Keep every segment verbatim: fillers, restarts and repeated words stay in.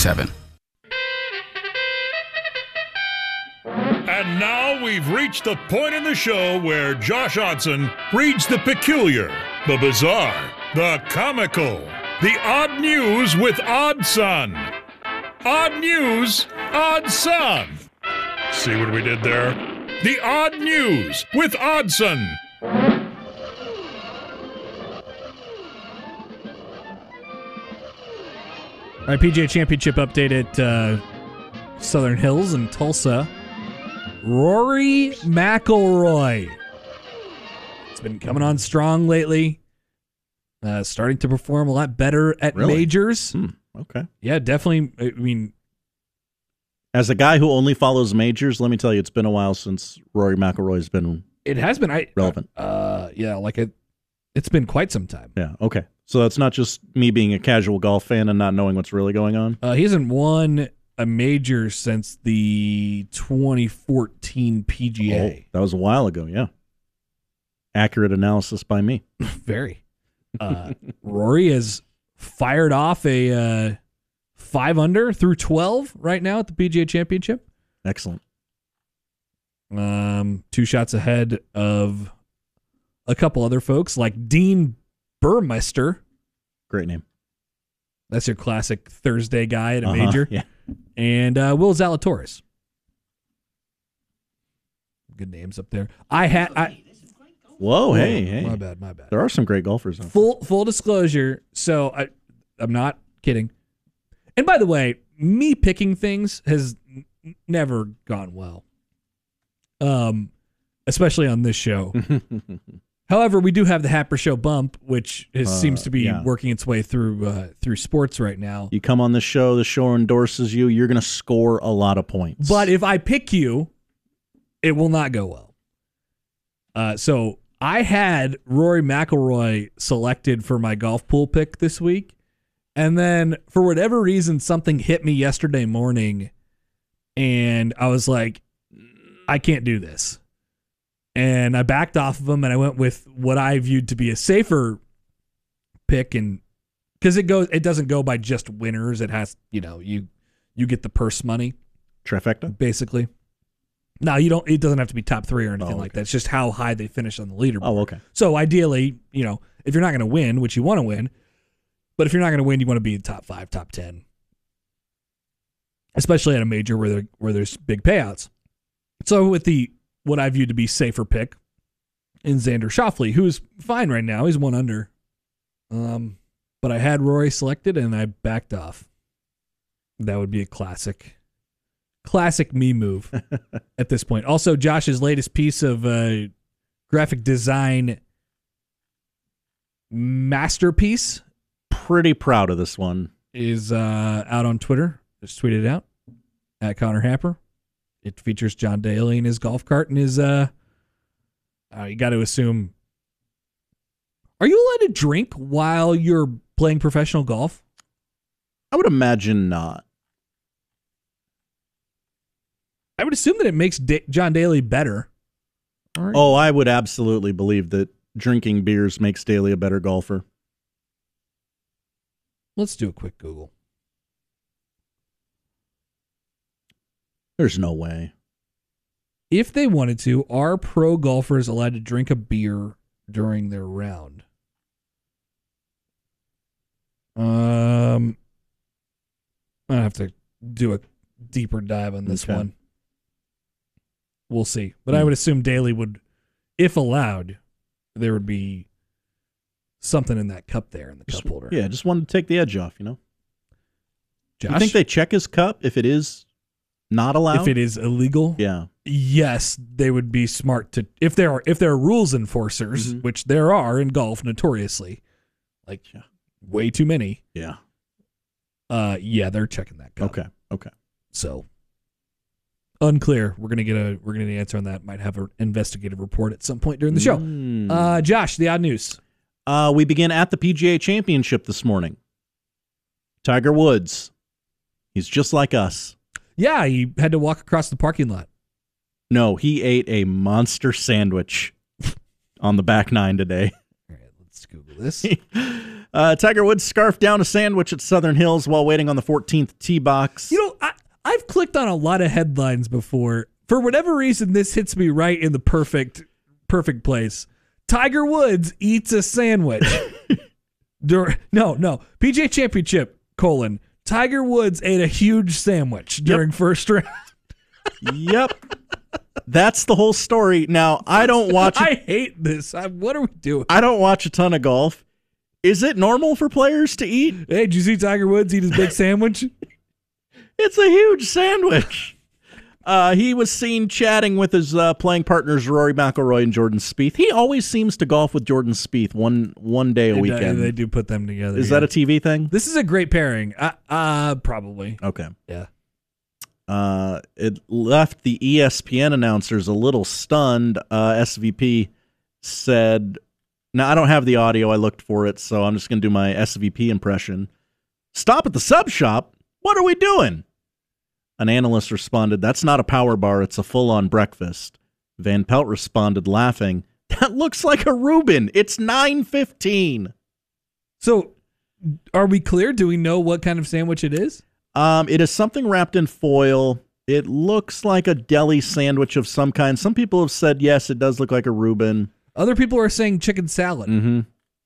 seven. And now we've reached the point in the show where Josh Odson reads the peculiar, the bizarre, the comical, the odd news with Odd Son. Odd news, Odd Son. See what we did there? The odd news with Oddson. All right, P G A Championship update at uh, Southern Hills and Tulsa. Rory McIlroy. It's been coming on strong lately. Uh, starting to perform a lot better at Really? majors. Hmm, okay. Yeah, definitely. I mean, As a guy who only follows majors, let me tell you, it's been a while since Rory McIlroy's been it has been I relevant. Uh, yeah, like it. It's been quite some time. Yeah, okay. So that's not just me being a casual golf fan and not knowing what's really going on? Uh, he hasn't won a major since the twenty fourteen P G A. Oh, that was a while ago, yeah. Accurate analysis by me. Very. Uh, Rory has fired off a uh, five under through twelve right now at the P G A Championship. Excellent. Um, two shots ahead of a couple other folks like Dean Burmester. Great name. That's your classic Thursday guy at a Uh-huh, major. yeah. And uh, Will Zalatoris. Good names up there. I had. I, Whoa, hey, hey. My bad, my bad. There are some great golfers. Out Full full disclosure. So I, I'm not kidding. And by the way, me picking things has n- never gone well. Um, especially on this show. However, we do have the Happer Show bump, which is, Uh, seems to be yeah. working its way through uh, through sports right now. You come on the show, the show endorses you, you're going to score a lot of points. But if I pick you, it will not go well. Uh, so I had Rory McIlroy selected for my golf pool pick this week, and then for whatever reason, something hit me yesterday morning, and I was like, I can't do this. And I backed off of him, and I went with what I viewed to be a safer pick, and because it goes, it doesn't go by just winners. It has, you know, you you get the purse money, trifecta, basically. No, you don't. It doesn't have to be top three or anything Oh, okay. like that. It's just how high they finish on the leaderboard. Oh, okay. So ideally, you know, if you're not going to win, which you want to win, but if you're not going to win, you want to be in top five, top ten, especially at a major where there, where there's big payouts. So with the what I view to be safer pick in Xander Schauffele, who's fine right now, he's one under. Um, but I had Rory selected and I backed off. That would be a classic, classic me move at this point. Also, Josh's latest piece of uh, graphic design masterpiece. Pretty proud of this one. Is uh, out on Twitter. Just tweeted it out at Connor Happer. It features John Daly in his golf cart and his. Uh, uh, you got to assume. Are you allowed to drink while you're playing professional golf? I would imagine not. I would assume that it makes da- John Daly better. Right. Oh, I would absolutely believe that drinking beers makes Daly a better golfer. Let's do a quick Google. There's no way. If they wanted to, are pro golfers allowed to drink a beer during their round? Um, I have to do a deeper dive on this Okay. one. We'll see. But I would assume Daly would, if allowed, there would be something in that cup there in the Just- cup holder. Yeah, just wanted to take the edge off, you know? Josh, You think they check his cup if it is not allowed? if it is illegal, Yeah. yes, they would be smart to if there are if there are rules enforcers, Mhm. which there are in golf notoriously, like Yeah. way too many. Yeah. Uh, yeah, they're checking that cup. Okay. Okay. So unclear. We're gonna get a we're gonna get an answer on that. Might have an investigative report at some point during the show. Mm. Uh, Josh, the odd news. Uh, we begin at the P G A Championship this morning. Tiger Woods. He's just like us. Yeah, he had to walk across the parking lot. No, he ate a monster sandwich on the back nine today. All right, let's Google this. Uh, Tiger Woods scarfed down a sandwich at Southern Hills while waiting on the fourteenth tee box. You know, I, I've clicked on a lot of headlines before. For whatever reason, this hits me right in the perfect, perfect place. Tiger Woods eats a sandwich. Dur- no, no. P G A Championship, colon. Tiger Woods ate a huge sandwich during yep. first round. Yep. That's the whole story. Now, I don't watch... I hate this. I, what are we doing? I don't watch a ton of golf. Is it normal for players to eat? Hey, did you see Tiger Woods eat his big sandwich? It's a huge sandwich. Uh, he was seen chatting with his uh, playing partners Rory McIlroy and Jordan Spieth. He always seems to golf with Jordan Spieth one one day a they weekend. Do, they do put them together. Is yeah. that a T V thing? This is a great pairing. Uh, uh probably. Okay. Yeah. Uh, it left the E S P N announcers a little stunned. Uh, S V P said, now I don't have the audio. I looked for it, so I'm just going to do my S V P impression. Stop at the sub shop. What are we doing? An analyst responded, that's not a power bar. It's a full-on breakfast. Van Pelt responded, laughing, that looks like a Reuben. It's nine fifteen. So are we clear? Do we know what kind of sandwich it is? Um, it is something wrapped in foil. It looks like a deli sandwich of some kind. Some people have said, yes, it does look like a Reuben. Other people are saying chicken salad. Mm-hmm.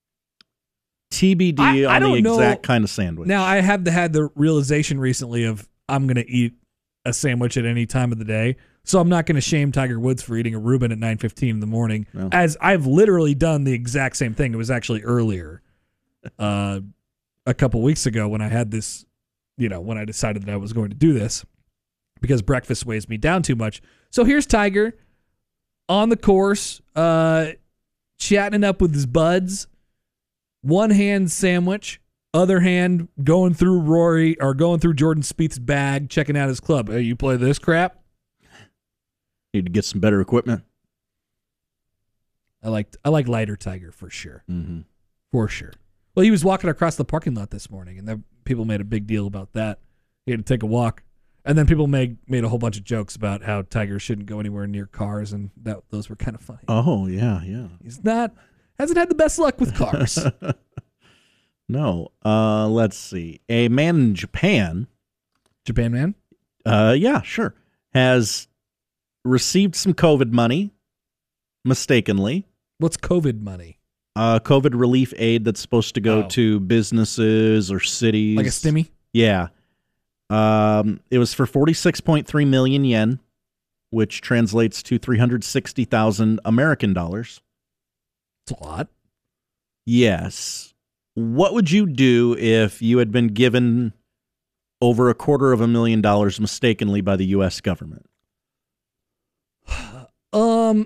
T B D I, on I the exact know. kind of sandwich. Now, I have had the realization recently of I'm going to eat a sandwich at any time of the day, so I'm not going to shame Tiger Woods for eating a Reuben at nine fifteen in the morning, no. as I've literally done the exact same thing. It was actually earlier, uh, a couple weeks ago when I had this, you know, when I decided that I was going to do this because breakfast weighs me down too much. So here's Tiger on the course, uh, chatting it up with his buds, one hand sandwich, other hand going through Rory or going through Jordan Spieth's bag, checking out his club. Hey, you play this crap? Need to get some better equipment. I like I like lighter Tiger for sure, mm-hmm. for sure. Well, he was walking across the parking lot this morning, and the, people made a big deal about that. He had to take a walk, and then people made made a whole bunch of jokes about how Tiger shouldn't go anywhere near cars, and that those were kind of funny. Oh yeah, yeah. He's not hasn't had the best luck with cars. No. Uh, let's see. A man in Japan. Japan man? Uh, yeah, sure. Has received some COVID money, mistakenly. What's COVID money? Uh, COVID relief aid that's supposed to go oh. to businesses or cities. Like a stimmy? Yeah. Um, it was for forty-six point three million yen, which translates to three hundred sixty thousand American dollars. It's a lot. Yes. What would you do if you had been given over a quarter of a million dollars mistakenly by the U S government? Um,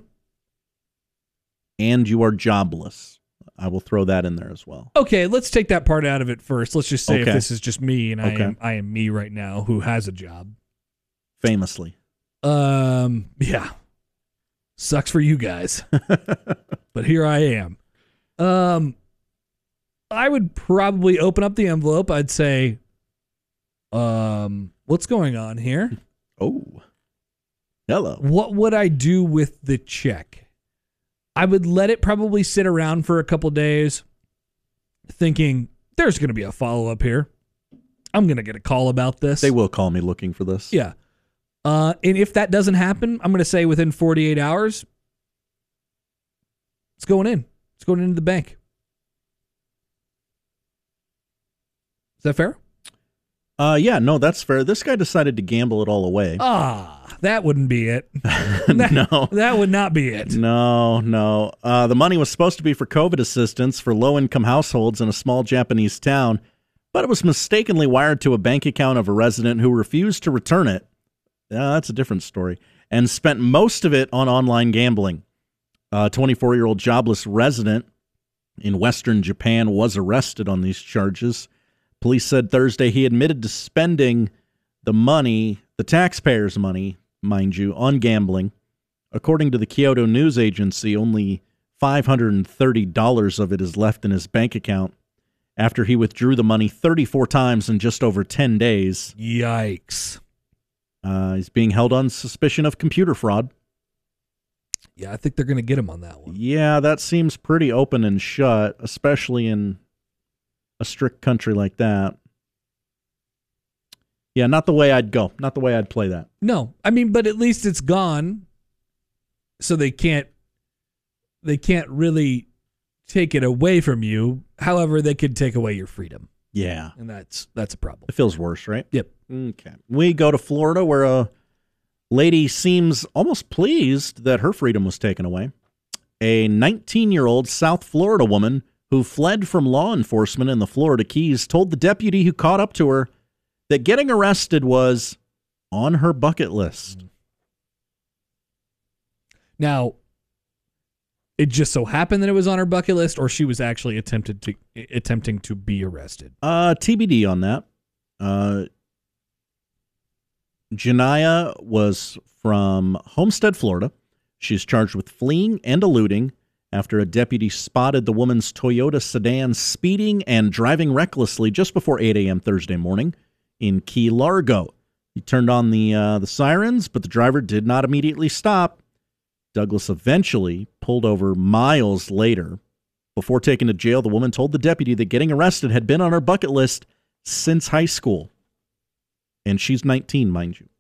and you are jobless. I will throw that in there as well. Okay, let's take that part out of it first. Let's just say okay. if this is just me and I okay. am I am me right now who has a job. Famously. Um, yeah. Sucks for you guys. But here I am. Um, I would probably open up the envelope. I'd say, um, what's going on here? Oh. Hello. What would I do with the check? I would let it probably sit around for a couple days, thinking there's going to be a follow-up here. I'm going to get a call about this. They will call me looking for this. Yeah. Uh, and if that doesn't happen, I'm going to say within forty-eight hours, it's going in. It's going into the bank. Is that fair? Uh, yeah, no, that's fair. This guy decided to gamble it all away. Ah, that wouldn't be it. that, no. That would not be it. No, no. Uh, the money was supposed to be for COVID assistance for low-income households in a small Japanese town, but it was mistakenly wired to a bank account of a resident who refused to return it. Uh, that's a different story. And spent most of it on online gambling. A twenty-four-year-old jobless resident in Western Japan was arrested on these charges. Police said Thursday he admitted to spending the money, the taxpayers' money, mind you, on gambling. According to the Kyoto News Agency, only five hundred thirty dollars of it is left in his bank account after he withdrew the money thirty-four times in just over ten days. Yikes. Uh, he's being held on suspicion of computer fraud. Yeah, I think they're going to get him on that one. Yeah, that seems pretty open and shut, especially in a strict country like that. Yeah, not the way I'd go. Not the way I'd play that. No, I mean, but at least it's gone, so they can't they can't really take it away from you. However, they could take away your freedom. Yeah, and that's that's a problem. It feels worse, right? Yep. Okay. We go to Florida, where a lady seems almost pleased that her freedom was taken away. A nineteen-year-old South Florida woman who fled from law enforcement in the Florida Keys told the deputy who caught up to her that getting arrested was on her bucket list. Now, it just so happened that it was on her bucket list, or she was actually attempted to attempting to be arrested? Uh, T B D on that. Uh, Janiyah was from Homestead, Florida. She's charged with fleeing and eluding after a deputy spotted the woman's Toyota sedan speeding and driving recklessly just before eight a.m. Thursday morning in Key Largo. He turned on the uh, the sirens, but the driver did not immediately stop. Douglas eventually pulled over miles later. Before taken to jail, the woman told the deputy that getting arrested had been on her bucket list since high school. And she's nineteen, mind you.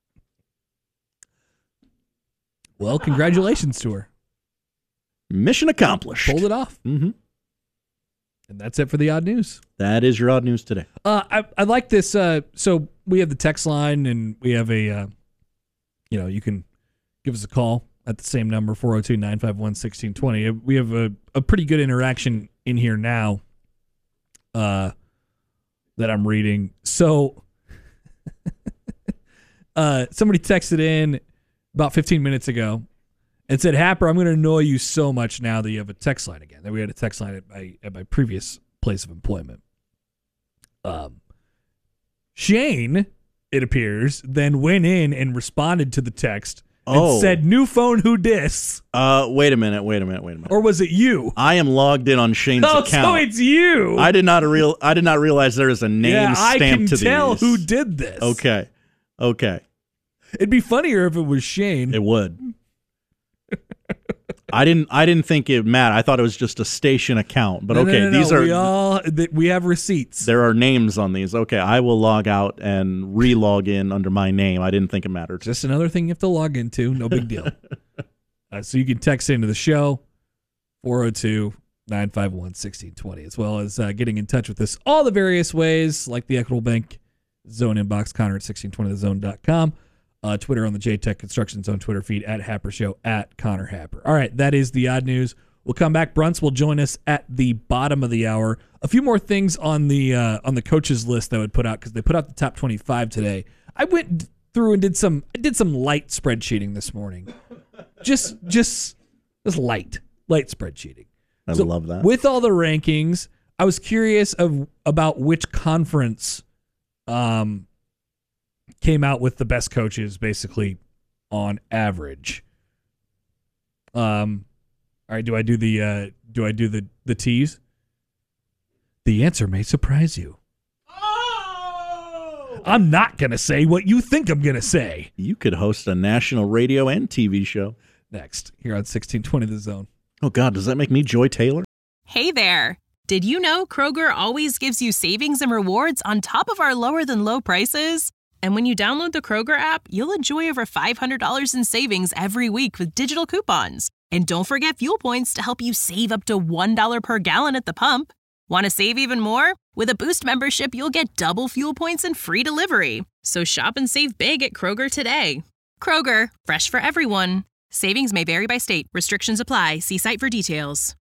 Well, congratulations to her. Mission accomplished. Pulled it off. Mm-hmm. And that's it for the odd news. That is your odd news today. Uh, I, I like this. Uh, so we have the text line, and we have a, uh, you know, you can give us a call at the same number, four oh two, nine five one, one six two zero. We have a, a pretty good interaction in here now uh, that I'm reading. So uh, somebody texted in about fifteen minutes ago and said, Happer, I'm going to annoy you so much now that you have a text line again. That we had a text line at my, at my previous place of employment. Um, Shane, it appears, then went in and responded to the text and oh. said, new phone, who dis? Uh, wait a minute, wait a minute, wait a minute. Or was it you? I am logged in on Shane's oh, account. so it's you. I did not real. I did not realize there is a name yeah, stamped I can to tell these. who did this. Okay, okay. It'd be funnier if it was Shane. It would. I didn't. I didn't think it mattered. I thought it was just a station account. But no, okay, no, no, no. these are. We all we have receipts. There are names on these. Okay, I will log out and re-log in under my name. I didn't think it mattered. Just another thing you have to log into. No big deal. uh, so you can text into the show, four oh two, nine five one, one six two zero, as well as uh, getting in touch with us all the various ways, like the Equitable Bank Zone inbox, Connor at sixteen twenty the zone dot com. Uh, Twitter on the J-Tech Construction Zone Twitter feed, at Happer Show, at Connor Happer. All right, that is the odd news. We'll come back. Brunts will join us at the bottom of the hour. A few more things on the uh, on the coaches list that I would put out, because they put out the top twenty-five today. I went through and did some I did some light spreadsheeting this morning. Just just just light light spreadsheeting. I so love that. With all the rankings, I was curious of about which conference um. came out with the best coaches, basically, on average. Um, all right. Do I do the uh, do I do the the tease? The answer may surprise you. Oh! I'm not gonna say what you think I'm gonna say. You could host a national radio and T V show. Next, here on sixteen twenty The Zone. Oh God, does that make me Joy Taylor? Hey there. Did you know Kroger always gives you savings and rewards on top of our lower than low prices? And when you download the Kroger app, you'll enjoy over five hundred dollars in savings every week with digital coupons. And don't forget fuel points to help you save up to one dollar per gallon at the pump. Want to save even more? With a Boost membership, you'll get double fuel points and free delivery. So shop and save big at Kroger today. Kroger, fresh for everyone. Savings may vary by state. Restrictions apply. See site for details.